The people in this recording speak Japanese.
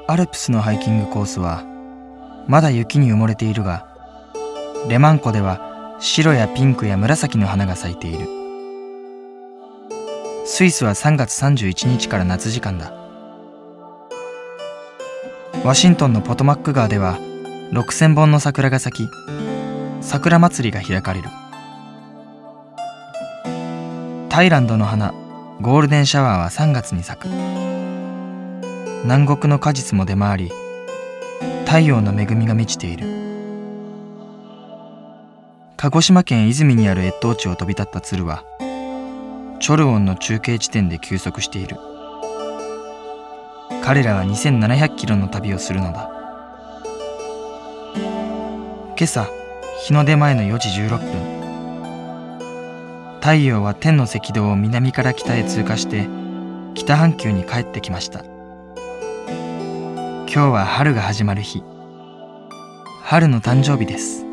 アルプスのハイキングコースはまだ雪に埋もれているが、レマン湖では白やピンクや紫の花が咲いている。スイスは3月31日から夏時間だ。ワシントンのポトマック川では6000本の桜が咲き、桜祭りが開かれる。タイランドの花ゴールデンシャワーは3月に咲く。南国の果実も出回り、太陽の恵みが満ちている。鹿児島県出水にある越冬地を飛び立った鶴はチョルオンの中継地点で休息している。彼らは2700キロの旅をするのだ。今朝日の出前の4時16分、太陽は天の赤道を南から北へ通過して北半球に帰ってきました。今日は春が始まる日、春の誕生日です。